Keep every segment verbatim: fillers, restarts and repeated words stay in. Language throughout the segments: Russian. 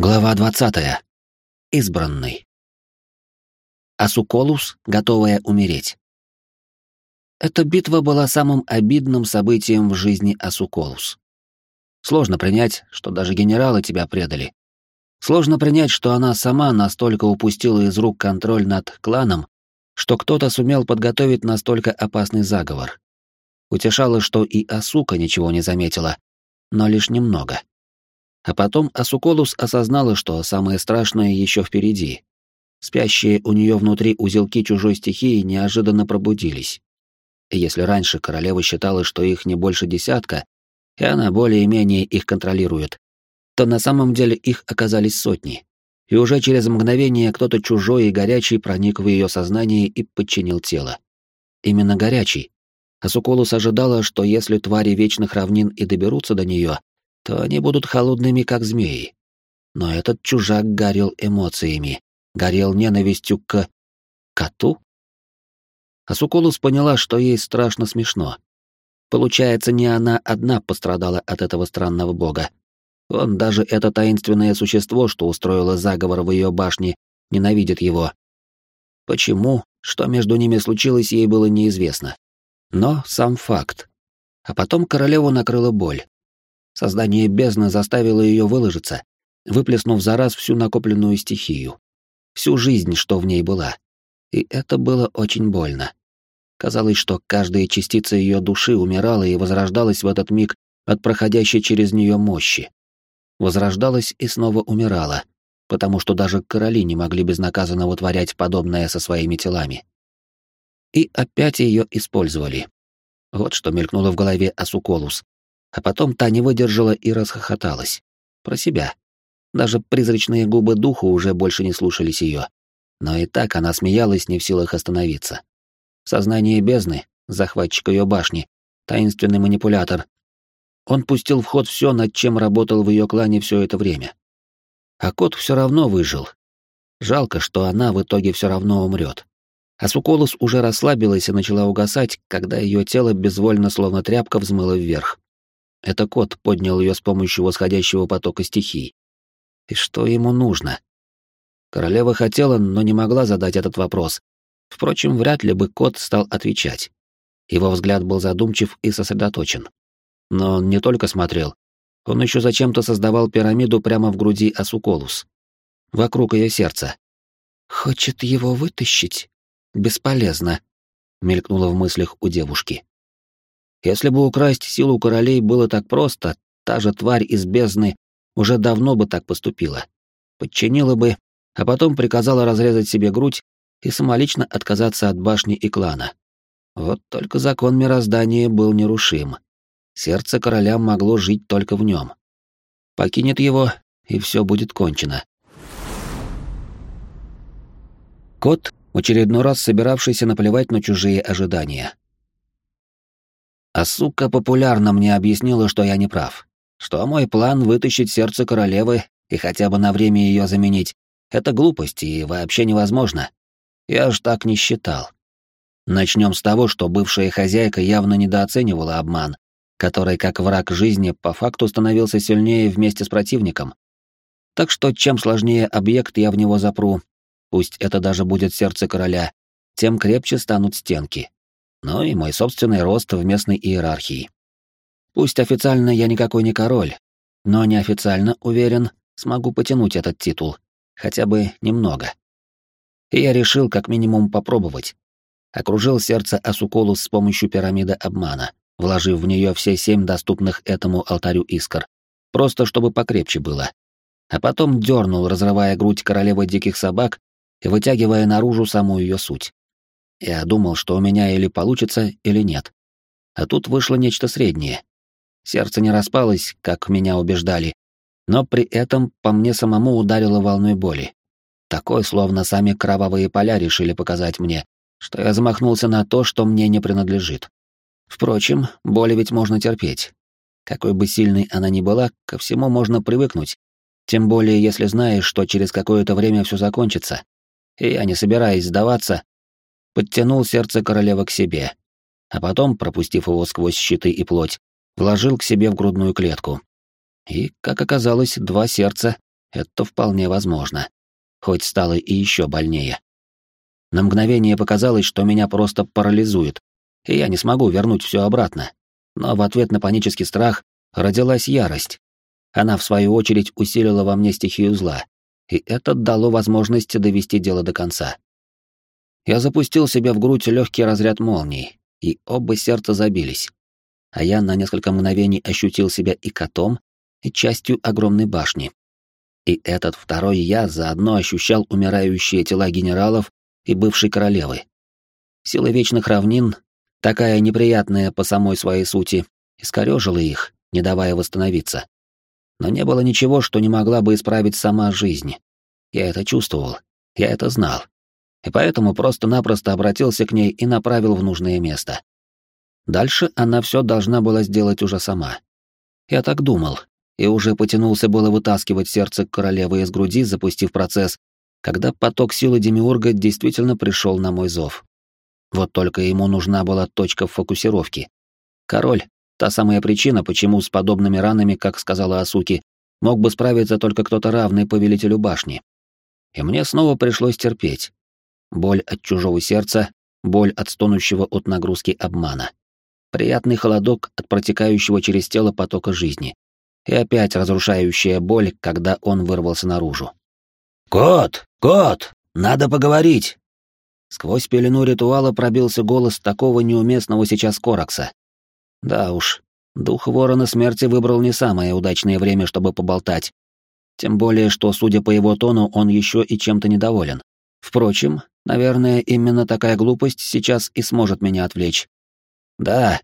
Глава двадцатая. Избранный. Асуколус, готовая умереть. Эта битва была самым обидным событием в жизни Асуколус. Сложно принять, что даже генералы тебя предали. Сложно принять, что она сама настолько упустила из рук контроль над кланом, что кто-то сумел подготовить настолько опасный заговор. Утешало, что и Асука ничего не заметила, но лишь немного. А потом Асуколус осознала, что самое страшное еще впереди. Спящие у нее внутри узелки чужой стихии неожиданно пробудились. И если раньше королева считала, что их не больше десятка, и она более-менее их контролирует, то на самом деле их оказались сотни. И уже через мгновение кто-то чужой и горячий проник в ее сознание и подчинил тело. Именно горячий. Асуколус ожидала, что если твари вечных равнин и доберутся до нее, то они будут холодными, как змеи. Но этот чужак горел эмоциями, горел ненавистью к... коту? Асуколус поняла, что ей страшно смешно. Получается, не она одна пострадала от этого странного бога. Он, даже это таинственное существо, что устроило заговор в ее башне, ненавидит его. Почему, что между ними случилось, ей было неизвестно. Но сам факт. А потом королеву накрыла боль. Создание бездны заставило ее выложиться, выплеснув за раз всю накопленную стихию. Всю жизнь, что в ней была. И это было очень больно. Казалось, что каждая частица ее души умирала и возрождалась в этот миг от проходящей через нее мощи. Возрождалась и снова умирала, потому что даже короли не могли безнаказанно вытворять подобное со своими телами. И опять ее использовали. Вот что мелькнуло в голове Асуколус. А потом та не выдержала и расхохоталась. Про себя. Даже призрачные губы духа уже больше не слушались ее. Но и так она смеялась, не в силах остановиться. Сознание бездны, захватчик ее башни, таинственный манипулятор. Он пустил в ход все, над чем работал в ее клане все это время. А кот все равно выжил. Жалко, что она в итоге все равно умрет. Асуколус уже расслабилась и начала угасать, когда ее тело безвольно, словно тряпка, взмыло вверх. Это кот поднял ее с помощью восходящего потока стихий. И что ему нужно? Королева хотела, но не могла задать этот вопрос. Впрочем, вряд ли бы кот стал отвечать. Его взгляд был задумчив и сосредоточен. Но он не только смотрел, он еще зачем-то создавал пирамиду прямо в груди Асуколус. Вокруг ее сердца. «Хочет его вытащить? Бесполезно», — мелькнуло в мыслях у девушки. Если бы украсть силу королей было так просто, та же тварь из бездны уже давно бы так поступила. Подчинила бы, а потом приказала разрезать себе грудь и самолично отказаться от башни и клана. Вот только закон мироздания был нерушим. Сердце короля могло жить только в нем. Покинет его, и все будет кончено. Кот, в очередной раз собиравшийся наплевать на чужие ожидания. Асука популярно мне объяснила, что я не прав, что мой план вытащить сердце королевы и хотя бы на время ее заменить — это глупость и вообще невозможно. Я ж так не считал. Начнем с того, что бывшая хозяйка явно недооценивала обман, который, как враг жизни, по факту становился сильнее вместе с противником. Так что чем сложнее объект я в него запру, пусть это даже будет сердце короля, тем крепче станут стенки. Ну и мой собственный рост в местной иерархии. Пусть официально я никакой не король, но неофициально, уверен, смогу потянуть этот титул, хотя бы немного. И я решил как минимум попробовать. Окружил сердце Асуколус с помощью пирамиды обмана, вложив в нее все семь доступных этому алтарю искр, просто чтобы покрепче было. А потом дернул, разрывая грудь королевы диких собак и вытягивая наружу саму ее суть. Я думал, что у меня или получится, или нет. А тут вышло нечто среднее. Сердце не распалось, как меня убеждали, но при этом по мне самому ударило волной боли. Такой, словно сами кровавые поля решили показать мне, что я замахнулся на то, что мне не принадлежит. Впрочем, боли ведь можно терпеть. Какой бы сильной она ни была, ко всему можно привыкнуть, тем более если знаешь, что через какое-то время все закончится. И я, не собираясь сдаваться, подтянул сердце королевы к себе, а потом, пропустив его сквозь щиты и плоть, вложил к себе в грудную клетку. И, как оказалось, два сердца Это вполне возможно. Хоть стало и еще больнее. На мгновение показалось, что меня просто парализует, и я не смогу вернуть все обратно. Но в ответ на панический страх родилась ярость. Она, в свою очередь, усилила во мне стихию зла, и это дало возможность довести дело до конца. Я запустил себе в грудь легкий разряд молний, и оба сердца забились. А я на несколько мгновений ощутил себя и котом, и частью огромной башни. И этот второй я заодно ощущал умирающие тела генералов и бывшей королевы. Сила вечных равнин, такая неприятная по самой своей сути, искорёжила их, не давая восстановиться. Но не было ничего, что не могла бы исправить сама жизнь. Я это чувствовал, я это знал. И поэтому просто-напросто обратился к ней и направил в нужное место. Дальше она все должна была сделать уже сама. Я так думал, и уже потянулся было вытаскивать сердце королевы из груди, запустив процесс, когда поток силы Демиурга действительно пришел на мой зов. Вот только ему нужна была точка фокусировки. Король — та самая причина, почему с подобными ранами, как сказала Асуки, мог бы справиться только кто-то равный повелителю башни. И мне снова пришлось терпеть. Боль от чужого сердца, боль от стонущего от нагрузки обмана. Приятный холодок от протекающего через тело потока жизни. И опять разрушающая боль, когда он вырвался наружу. «Кот! Кот! Надо поговорить!» Сквозь пелену ритуала пробился голос такого неуместного сейчас Коракса. Да уж, дух Ворона Смерти выбрал не самое удачное время, чтобы поболтать. Тем более, что, судя по его тону, он еще и чем-то недоволен. Впрочем, наверное, именно такая глупость сейчас и сможет меня отвлечь. Да.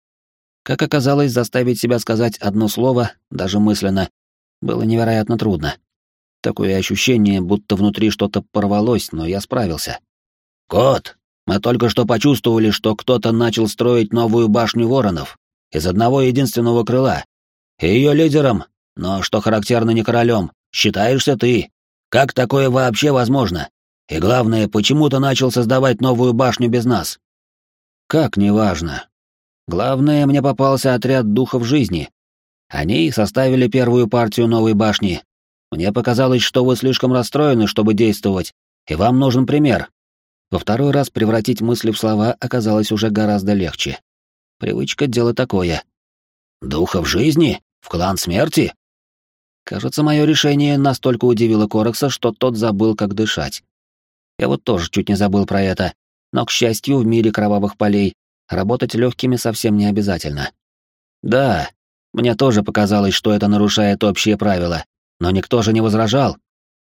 Как оказалось, заставить себя сказать одно слово, даже мысленно, было невероятно трудно. Такое ощущение, будто внутри что-то порвалось, но я справился. «Кот, мы только что почувствовали, что кто-то начал строить новую башню воронов из одного единственного крыла. И ее лидером, но, что характерно, не королем, считаешься ты. Как такое вообще возможно? И главное, почему ты начал создавать новую башню без нас?» «Как неважно. Главное, мне попался отряд духов жизни. Они и составили первую партию новой башни. Мне показалось, что вы слишком расстроены, чтобы действовать, и вам нужен пример». Во второй раз превратить мысли в слова оказалось уже гораздо легче. Привычка — дело такое. «Духов жизни? В клан смерти?» Кажется, мое решение настолько удивило Коракса, что тот забыл, как дышать. Я вот тоже чуть не забыл про это, но, к счастью, в мире кровавых полей работать легкими совсем не обязательно. Да, мне тоже показалось, что это нарушает общие правила, но никто же не возражал.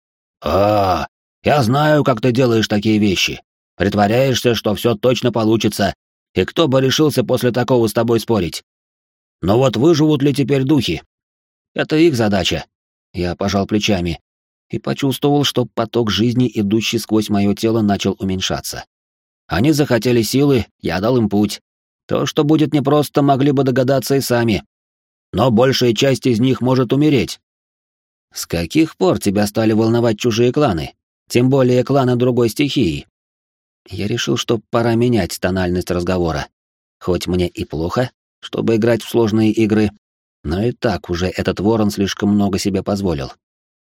«А, я знаю, как ты делаешь такие вещи. Притворяешься, что все точно получится, и кто бы решился после такого с тобой спорить? Но вот выживут ли теперь духи?» Это их задача. Я пожал плечами и почувствовал, что поток жизни, идущий сквозь мое тело, начал уменьшаться. Они захотели силы, я дал им путь. То, что будет непросто, могли бы догадаться и сами. Но большая часть из них может умереть. С каких пор тебя стали волновать чужие кланы? Тем более кланы другой стихии. Я решил, что пора менять тональность разговора. Хоть мне и плохо, чтобы играть в сложные игры, но и так уже этот ворон слишком много себе позволил.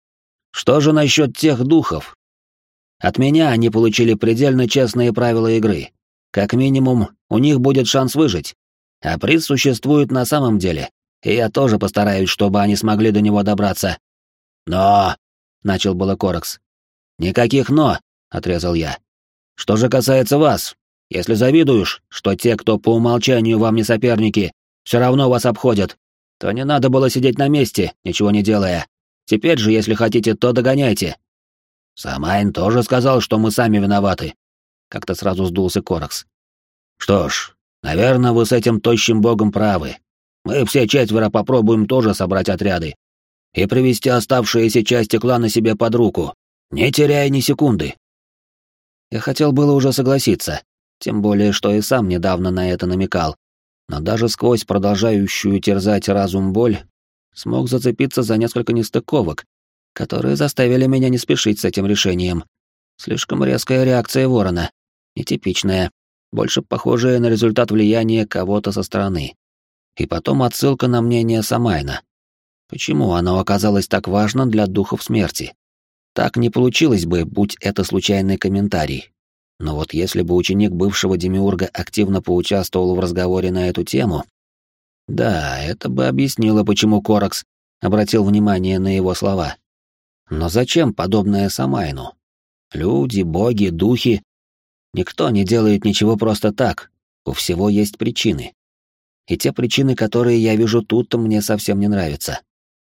Что же насчет тех духов? От меня они получили предельно честные правила игры. Как минимум, у них будет шанс выжить. А приз существует на самом деле, и я тоже постараюсь, чтобы они смогли до него добраться. «Но...» — начал было Коракс. «Никаких «но», — отрезал я. «Что же касается вас, если завидуешь, что те, кто по умолчанию вам не соперники, все равно вас обходят, то не надо было сидеть на месте, ничего не делая. Теперь же, если хотите, то догоняйте». «Самайн тоже сказал, что мы сами виноваты», — как-то сразу сдулся Коракс. «Что ж, наверное, вы с этим тощим богом правы. Мы все четверо попробуем тоже собрать отряды и привести оставшиеся части клана себе под руку, не теряя ни секунды». Я хотел было уже согласиться, тем более, что и сам недавно на это намекал, но даже сквозь продолжающую терзать разум боль смог зацепиться за несколько нестыковок, которые заставили меня не спешить с этим решением. Слишком резкая реакция ворона, нетипичная, больше похожая на результат влияния кого-то со стороны. И потом отсылка на мнение Самайна. Почему оно оказалось так важно для духов смерти? Так не получилось бы, будь это случайный комментарий. Но вот если бы ученик бывшего демиурга активно поучаствовал в разговоре на эту тему, да, это бы объяснило, почему Коракс обратил внимание на его слова. Но зачем подобное Самайну? Люди, боги, духи. Никто не делает ничего просто так. У всего есть причины. И те причины, которые я вижу тут, мне совсем не нравятся.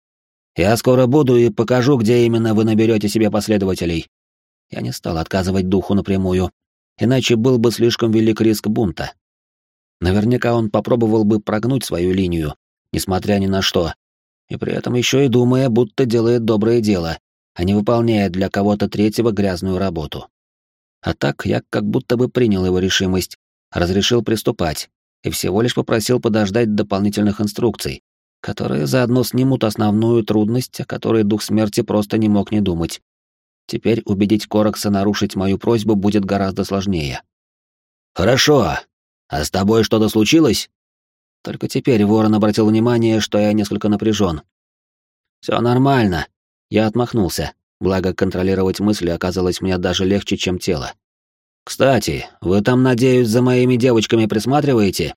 Я скоро буду и покажу, где именно вы наберете себе последователей. Я не стал отказывать духу напрямую, иначе был бы слишком велик риск бунта. Наверняка он попробовал бы прогнуть свою линию, несмотря ни на что, и при этом еще и думая, будто делает доброе дело, а не выполняет для кого-то третьего грязную работу. А так я как будто бы принял его решимость, разрешил приступать и всего лишь попросил подождать дополнительных инструкций, которые заодно снимут основную трудность, о которой дух смерти просто не мог не думать. Теперь убедить Коракса нарушить мою просьбу будет гораздо сложнее. «Хорошо. А с тобой что-то случилось?» Только теперь Ворон обратил внимание, что я несколько напряжен. «Все нормально». Я отмахнулся, благо контролировать мысли оказалось мне даже легче, чем тело. «Кстати, вы там, надеюсь, за моими девочками присматриваете?»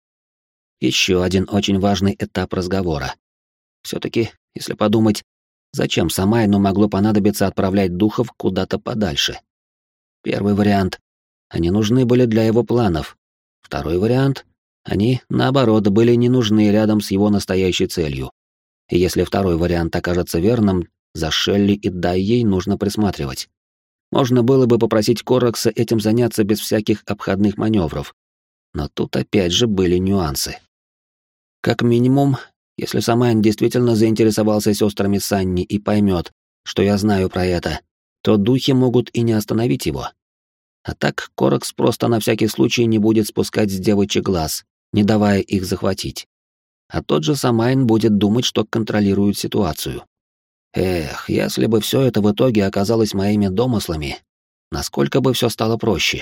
Еще один очень важный этап разговора. Все-таки, если подумать, зачем Самайну могло понадобиться отправлять духов куда-то подальше? Первый вариант — они нужны были для его планов. Второй вариант — они, наоборот, были не нужны рядом с его настоящей целью. И если второй вариант окажется верным, за Шелли и Дайей нужно присматривать. Можно было бы попросить Коракса этим заняться без всяких обходных маневров. Но тут опять же были нюансы. Как минимум, если Самайн действительно заинтересовался сестрами Санни и поймет, что я знаю про это, то духи могут и не остановить его. А так Коракс просто на всякий случай не будет спускать с девочек глаз, не давая их захватить. А тот же Самайн будет думать, что контролирует ситуацию. Эх, если бы все это в итоге оказалось моими домыслами, насколько бы все стало проще.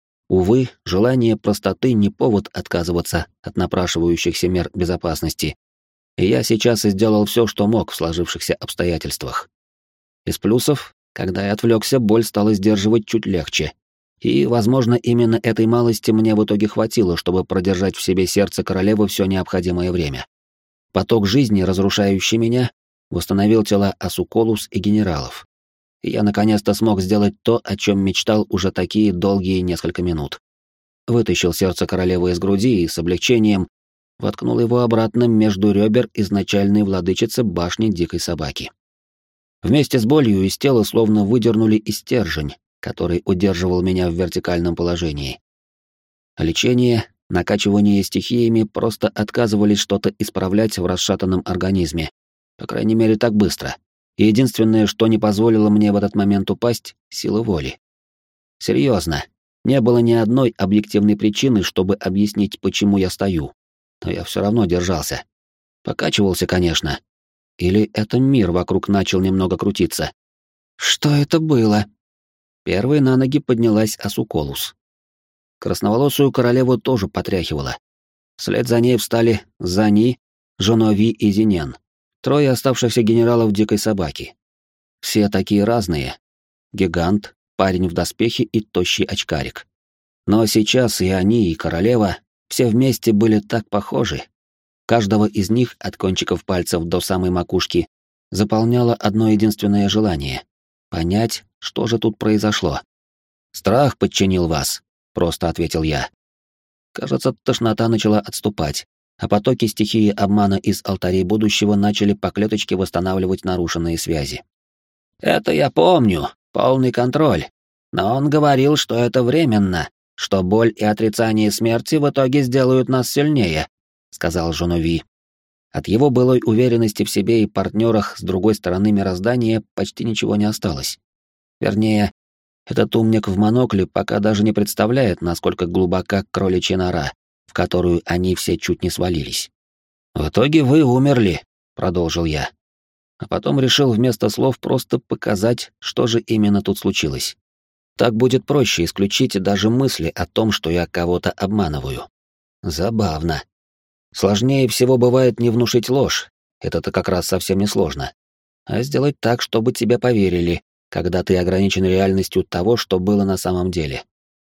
Увы, желание простоты не повод отказываться от напрашивающихся мер безопасности, и я сейчас и сделал все, что мог в сложившихся обстоятельствах. Из плюсов, когда я отвлекся, боль стала сдерживать чуть легче, и, возможно, именно этой малости мне в итоге хватило, чтобы продержать в себе сердце королевы все необходимое время. Поток жизни, разрушающий меня, восстановил тела Асуколус и генералов. И я наконец-то смог сделать то, о чем мечтал уже такие долгие несколько минут. Вытащил сердце королевы из груди и с облегчением воткнул его обратно между ребер изначальной владычицы башни дикой собаки. Вместе с болью из тела словно выдернули и стержень, который удерживал меня в вертикальном положении. Лечение, накачивание стихиями просто отказывались что-то исправлять в расшатанном организме, по крайней мере так быстро. И единственное, что не позволило мне в этот момент упасть — сила воли. Серьезно, не было ни одной объективной причины, чтобы объяснить, почему я стою. Но я все равно держался. Покачивался, конечно. Или это мир вокруг начал немного крутиться? Что это было? Первой на ноги поднялась Асуколус. Красноволосую королеву тоже потряхивала. Вслед за ней встали Зани, Жонови и Зинен. Трое оставшихся генералов дикой собаки. Все такие разные. Гигант, парень в доспехе и тощий очкарик. Но сейчас и они, и королева все вместе были так похожи. Каждого из них, от кончиков пальцев до самой макушки, заполняло одно единственное желание — понять, что же тут произошло. «Страх подчинил вас», — просто ответил я. Кажется, тошнота начала отступать, а потоки стихии обмана из алтарей будущего начали по клеточке восстанавливать нарушенные связи. «Это я помню, полный контроль. Но он говорил, что это временно, что боль и отрицание смерти в итоге сделают нас сильнее», — сказал Жонови. От его былой уверенности в себе и партнерах с другой стороны мироздания почти ничего не осталось. Вернее, этот умник в монокле пока даже не представляет, насколько глубока кроличья нора, в которую они все чуть не свалились. «В итоге вы умерли», — продолжил я. А потом решил вместо слов просто показать, что же именно тут случилось. Так будет проще исключить даже мысли о том, что я кого-то обманываю. Забавно. Сложнее всего бывает не внушить ложь, это-то как раз совсем несложно. А сделать так, чтобы тебе поверили, когда ты ограничен реальностью того, что было на самом деле.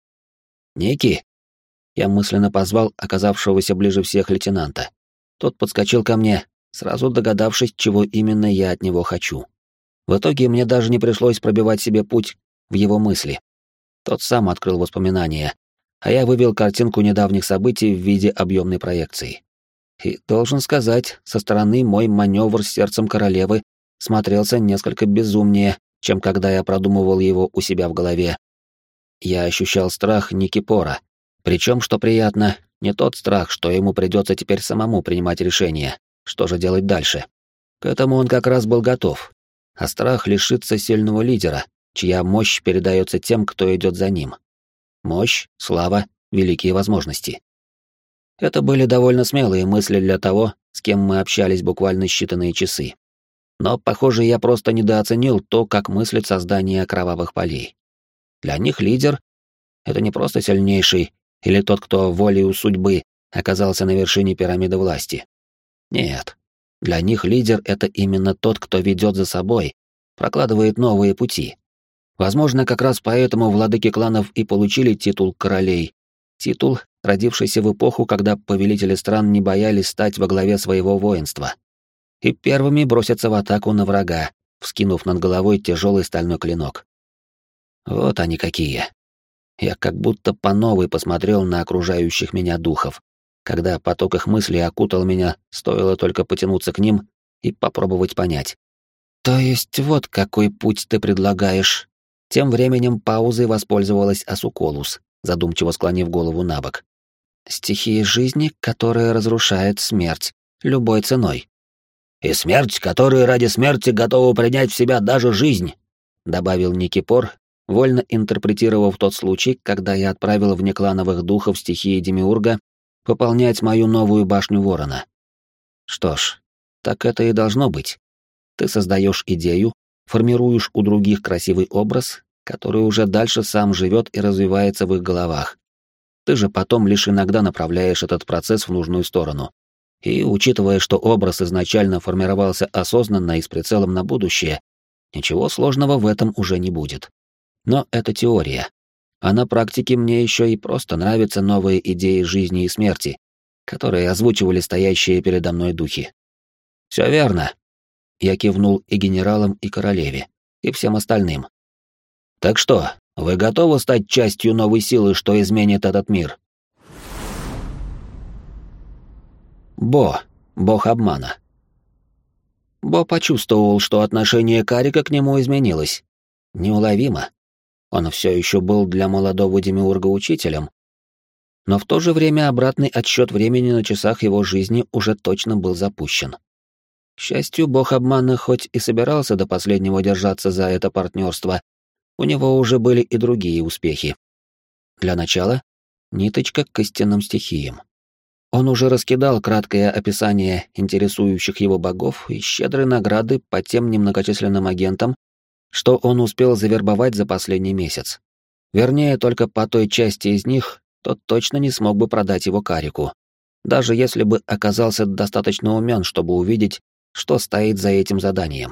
«Ники!» Я мысленно позвал оказавшегося ближе всех лейтенанта. Тот подскочил ко мне, сразу догадавшись, чего именно я от него хочу. В итоге мне даже не пришлось пробивать себе путь в его мысли. Тот сам открыл воспоминания, а я вывел картинку недавних событий в виде объемной проекции. И, должен сказать, со стороны мой маневр с сердцем королевы смотрелся несколько безумнее, чем когда я продумывал его у себя в голове. Я ощущал страх Никипора, причем, что приятно, не тот страх, что ему придется теперь самому принимать решение, что же делать дальше. К этому он как раз был готов, а страх лишиться сильного лидера, чья мощь передается тем, кто идет за ним. Мощь, слава, великие возможности. Это были довольно смелые мысли для того, с кем мы общались буквально считанные часы. Но, похоже, я просто недооценил то, как мыслит создание кровавых полей. Для них лидер — это не просто сильнейший или тот, кто волею судьбы оказался на вершине пирамиды власти. Нет, для них лидер — это именно тот, кто ведет за собой, прокладывает новые пути. Возможно, как раз поэтому владыки кланов и получили титул королей. Титул, родившийся в эпоху, когда повелители стран не боялись стать во главе своего воинства. И первыми бросятся в атаку на врага, вскинув над головой тяжелый стальной клинок. Вот они какие. Я как будто по новой посмотрел на окружающих меня духов, когда поток их мыслей окутал меня, стоило только потянуться к ним и попробовать понять. То есть вот какой путь ты предлагаешь? Тем временем паузой воспользовалась Асуколус, задумчиво склонив голову набок. Стихия жизни, которая разрушает смерть любой ценой. «И смерть, которая ради смерти готова принять в себя даже жизнь», — добавил Никипор, вольно интерпретировав тот случай, когда я отправил внеклановых духов стихии Демиурга пополнять мою новую башню Ворона. Что ж, так это и должно быть. Ты создаешь идею, формируешь у других красивый образ, который уже дальше сам живет и развивается в их головах. Ты же потом лишь иногда направляешь этот процесс в нужную сторону. И, учитывая, что образ изначально формировался осознанно и с прицелом на будущее, ничего сложного в этом уже не будет. Но это теория. А на практике мне еще и просто нравятся новые идеи жизни и смерти, которые озвучивали стоящие передо мной духи. «Все верно», — я кивнул и генералам, и королеве, и всем остальным. «Так что, вы готовы стать частью новой силы, что изменит этот мир?» Бо, бог обмана. Бо почувствовал, что отношение Карика к нему изменилось. Неуловимо. Он все еще был для молодого демиурга учителем, но в то же время обратный отсчет времени на часах его жизни уже точно был запущен. К счастью, бог обмана хоть и собирался до последнего держаться за это партнерство, у него уже были и другие успехи. Для начала — ниточка к истинным стихиям. Он уже раскидал краткое описание интересующих его богов и щедрые награды по тем немногочисленным агентам, что он успел завербовать за последний месяц. Вернее, только по той части из них, тот точно не смог бы продать его Карику, даже если бы оказался достаточно умен, чтобы увидеть, что стоит за этим заданием.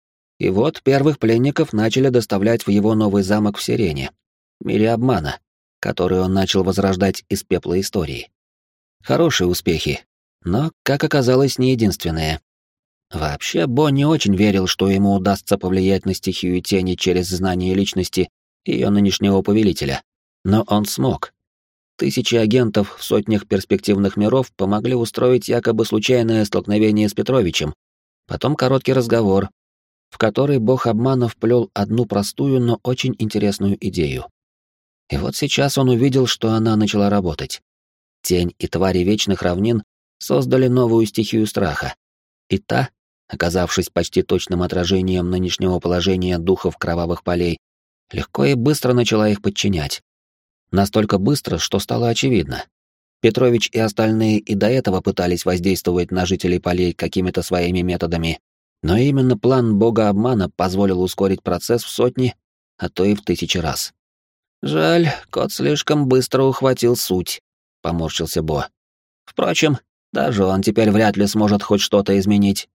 И вот первых пленников начали доставлять в его новый замок в Сирене, мире обмана, который он начал возрождать из пепла истории. Хорошие успехи, но, как оказалось, не единственные. Вообще, Бо не очень верил, что ему удастся повлиять на стихию тени через знание личности ее нынешнего повелителя. Но он смог. Тысячи агентов в сотнях перспективных миров помогли устроить якобы случайное столкновение с Петровичем, потом короткий разговор, в который бог обмана вплел одну простую, но очень интересную идею. И вот сейчас он увидел, что она начала работать. Тень и твари вечных равнин создали новую стихию страха. И та, оказавшись почти точным отражением нынешнего положения духов кровавых полей, легко и быстро начала их подчинять. Настолько быстро, что стало очевидно. Петрович и остальные и до этого пытались воздействовать на жителей полей какими-то своими методами, но именно план бога обмана позволил ускорить процесс в сотни, а то и в тысячи раз. Жаль, кот слишком быстро ухватил суть. Поморщился Бо. Впрочем, даже он теперь вряд ли сможет хоть что-то изменить.